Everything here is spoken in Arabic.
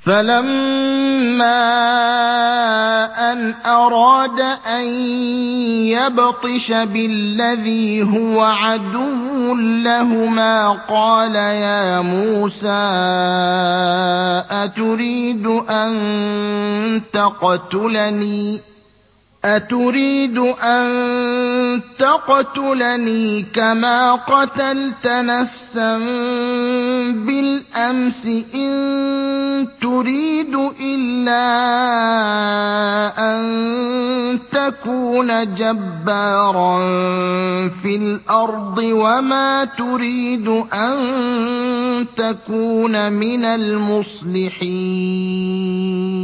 فَلَمَّا أَنْ أَرَادَ أَن يَبْطِشَ بِالَّذِي هُوَ عَدُوٌّ لَّهُمَا قَالَ يَا مُوسَىٰ أَتُرِيدُ أَن تَقْتُلَنِي كَمَا قَتَلْتَ نَفْسًا بِالْأَمْسِ إِن تُرِيدُ إِلَّا أَن تَكُونَ جَبَّارًا فِي الْأَرْضِ وَمَا تُرِيدُ أَن تَكُونَ مِنَ الْمُصْلِحِينَ